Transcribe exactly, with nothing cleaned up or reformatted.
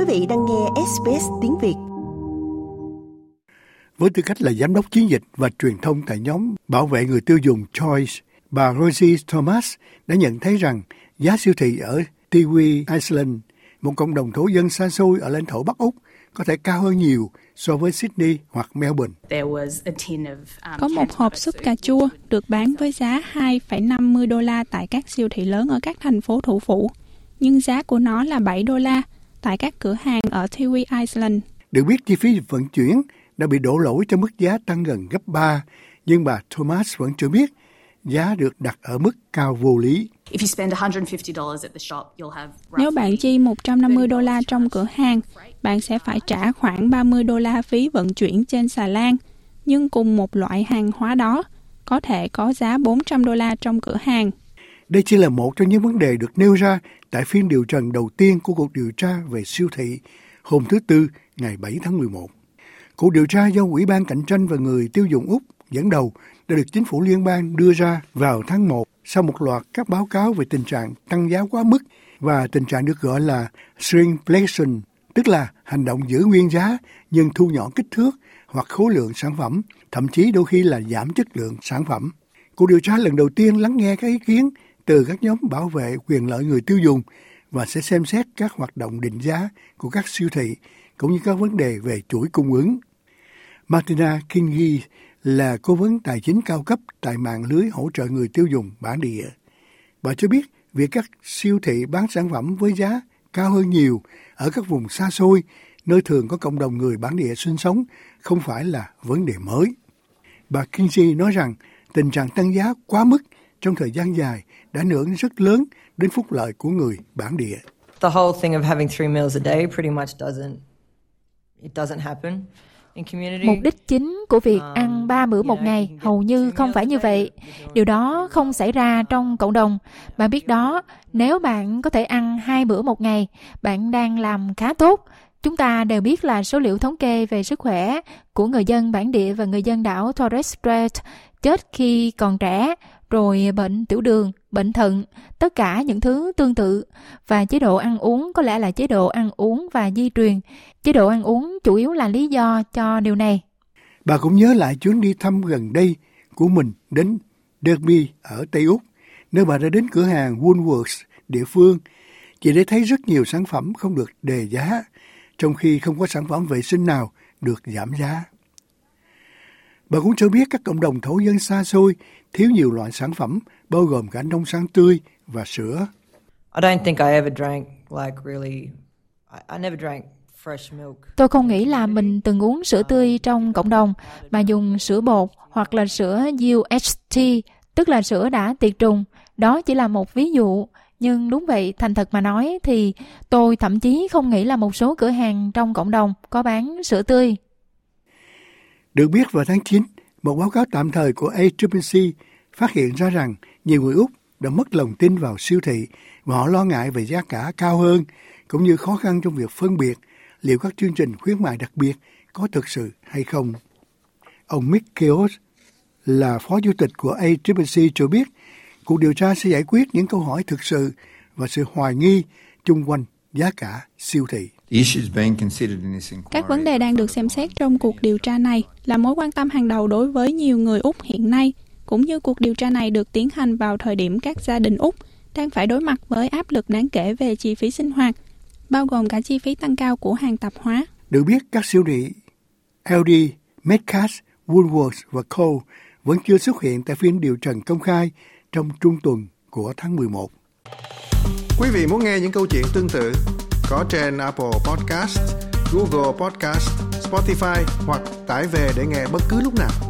vị đang nghe ét bê ét tiếng Việt. Với tư cách là giám đốc chiến dịch và truyền thông tại nhóm bảo vệ người tiêu dùng Choice, bà Rosie Thomas đã nhận thấy rằng giá siêu thị ở Tiwi Island, một cộng đồng thổ dân xa xôi ở lãnh thổ Bắc Úc, có thể cao hơn nhiều so với Sydney hoặc Melbourne. Có một hộp súp cà chua được bán với giá hai phẩy năm mươi đô la tại các siêu thị lớn ở các thành phố thủ phủ, nhưng giá của nó là bảy đô la tại các cửa hàng ở Tiwi Island. Được biết chi phí vận chuyển đã bị đổ lỗi cho mức giá tăng gần gấp ba, nhưng bà Thomas vẫn chưa biết giá được đặt ở mức cao vô lý. Nếu bạn chi một trăm năm mươi đô la trong cửa hàng, bạn sẽ phải trả khoảng ba mươi đô la phí vận chuyển trên xà lan. Nhưng cùng một loại hàng hóa đó, có thể có giá bốn trăm đô la trong cửa hàng. Đây chỉ là một trong những vấn đề được nêu ra tại phiên điều trần đầu tiên của cuộc điều tra về siêu thị hôm thứ Tư, ngày bảy tháng mười một. Cuộc điều tra do Ủy ban Cạnh tranh và Người tiêu dùng Úc dẫn đầu đã được chính phủ liên bang đưa ra vào tháng một sau một loạt các báo cáo về tình trạng tăng giá quá mức và tình trạng được gọi là shrinkflation, tức là hành động giữ nguyên giá nhưng thu nhỏ kích thước hoặc khối lượng sản phẩm, thậm chí đôi khi là giảm chất lượng sản phẩm. Cuộc điều tra lần đầu tiên lắng nghe các ý kiến từ các nhóm bảo vệ quyền lợi người tiêu dùng và sẽ xem xét các hoạt động định giá của các siêu thị cũng như các vấn đề về chuỗi cung ứng. Martina Kingi là cố vấn tài chính cao cấp tại mạng lưới hỗ trợ người tiêu dùng bản địa. Bà cho biết việc các siêu thị bán sản phẩm với giá cao hơn nhiều ở các vùng xa xôi, nơi thường có cộng đồng người bản địa sinh sống, không phải là vấn đề mới. Bà Kingi nói rằng tình trạng tăng giá quá mức trong thời gian dài đã ảnh hưởng rất lớn đến phúc lợi của người bản địa. The whole thing of having three meals a day pretty much doesn't it doesn't happen. Mục đích chính của việc ăn ba bữa một ngày hầu như không phải như vậy. Điều đó không xảy ra trong cộng đồng. Bạn biết đó, nếu bạn có thể ăn hai bữa một ngày, bạn đang làm khá tốt. Chúng ta đều biết là số liệu thống kê về sức khỏe của người dân bản địa và người dân đảo Torres Strait chết khi còn trẻ, rồi bệnh tiểu đường, bệnh thận, tất cả những thứ tương tự. Và chế độ ăn uống có lẽ là chế độ ăn uống và di truyền. Chế độ ăn uống chủ yếu là lý do cho điều này. Bà cũng nhớ lại chuyến đi thăm gần đây của mình đến Derby ở Tây Úc, nơi bà đã đến cửa hàng Woolworths địa phương, chỉ để thấy rất nhiều sản phẩm không được đề giá, trong khi không có sản phẩm vệ sinh nào được giảm giá. Bà cũng cho biết các cộng đồng thổ dân xa xôi thiếu nhiều loại sản phẩm, bao gồm cả nông sản tươi và sữa. I don't think I ever drank like really I, I never drank fresh milk. Tôi không nghĩ là mình từng uống sữa tươi trong cộng đồng mà dùng sữa bột hoặc là sữa u hát tê, tức là sữa đã tiệt trùng. Đó chỉ là một ví dụ. Nhưng đúng vậy, thành thật mà nói thì tôi thậm chí không nghĩ là một số cửa hàng trong cộng đồng có bán sữa tươi. Được biết vào tháng chín, một báo cáo tạm thời của a xê xê xê phát hiện ra rằng nhiều người Úc đã mất lòng tin vào siêu thị và họ lo ngại về giá cả cao hơn, cũng như khó khăn trong việc phân biệt liệu các chương trình khuyến mại đặc biệt có thực sự hay không. Ông Mick Keough là phó chủ tịch của a xê xê xê cho biết cuộc điều tra sẽ giải quyết những câu hỏi thực sự và sự hoài nghi chung quanh giá cả siêu thị. Các vấn đề đang được xem xét trong cuộc điều tra này là mối quan tâm hàng đầu đối với nhiều người Úc hiện nay, cũng như cuộc điều tra này được tiến hành vào thời điểm các gia đình Úc đang phải đối mặt với áp lực đáng kể về chi phí sinh hoạt, bao gồm cả chi phí tăng cao của hàng tạp hóa. Được biết, các siêu thị Aldi, Metcalfe, Woolworths và Co vẫn chưa xuất hiện tại phiên điều trần công khai trong trung tuần của tháng mười một. Quý vị muốn nghe những câu chuyện tương tự có trên Apple Podcast, Google Podcast, Spotify hoặc tải về để nghe bất cứ lúc nào.